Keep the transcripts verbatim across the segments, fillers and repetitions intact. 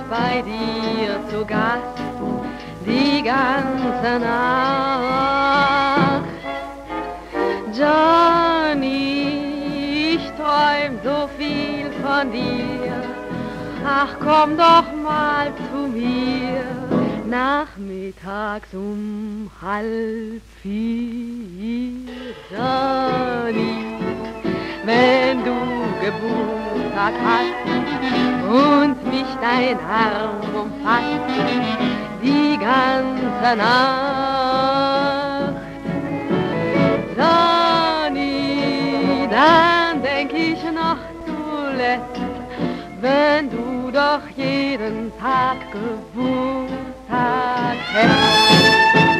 bei dir zu Gast die ganze Nacht. Johnny, ich träum so viel von dir. Ach, komm doch mal zu mir, nachmittags um halb vier. Johnny, wenn du Geburtstag hast und mich dein Arm umfasst, die ganze Nacht. Johnny, dann denk ich noch zuletzt, wenn du doch jeden Tag Geburtstag hättest.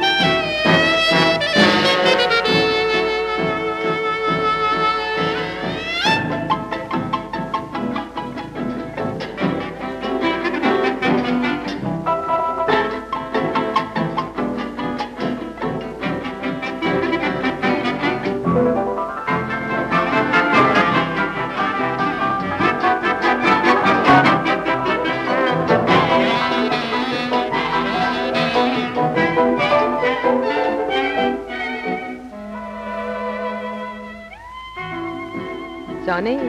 Johnny,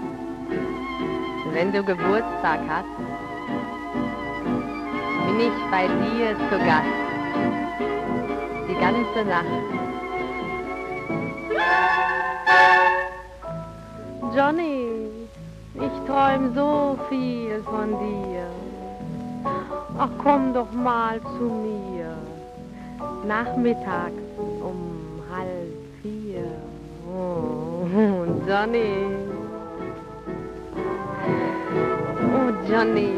wenn du Geburtstag hast, bin ich bei dir zu Gast, die ganze Nacht. Johnny, ich träum so viel von dir. Ach, komm doch mal zu mir, nachmittags um halb vier. Oh, Johnny, oh Johnny,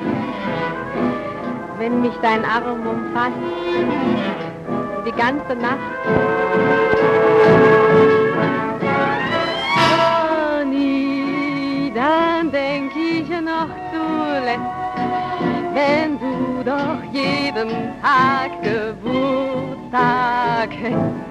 wenn mich dein Arm umfasst, die ganze Nacht. Johnny, dann denk ich noch zuletzt, wenn du doch jeden Tag Geburtstag hättest.